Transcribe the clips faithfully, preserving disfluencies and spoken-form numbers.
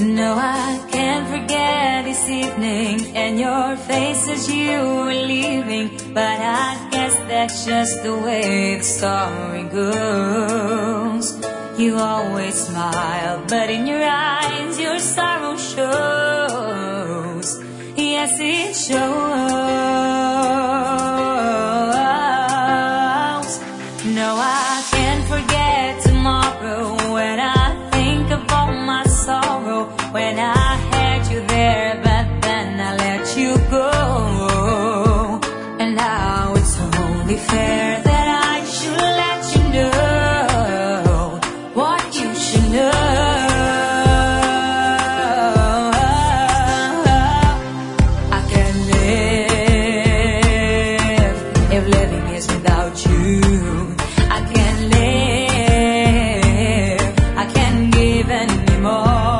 No, I can't forget this evening and your face as you were leaving. But I guess that's just the way the story goes. You always smile, but in your eyes your sorrow shows. Yes, it shows. No, I can't forget tomorrow when I think of all my sorrow. When I had you there, but then I let you go. And now it's only fair that I should let you know what you should know. I can't live if living is without you. I can't live, I can't give anymore.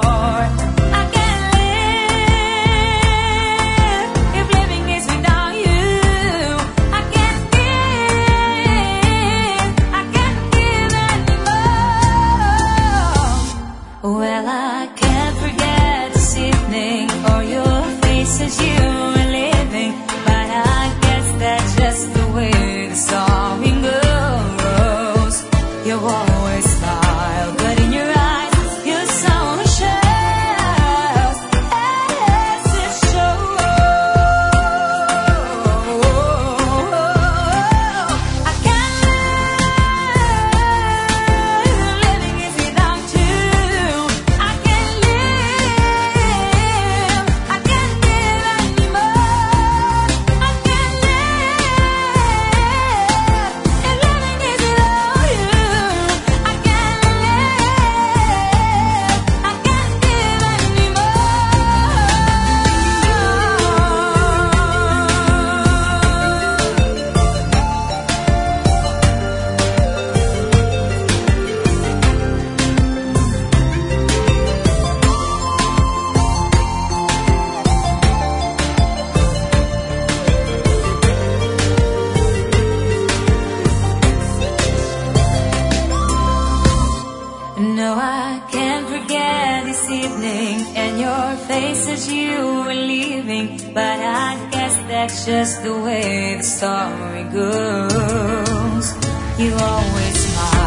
Well, I can't forget this evening or your face as you were living. But I guess that's just the way the song goes. You always smile, but in your eyes your sorrow shows. Yes, it shows. I can't live, living is without you. No, I can't forget this evening and your face as you were leaving. But I guess that's just the way the story goes. You always smile.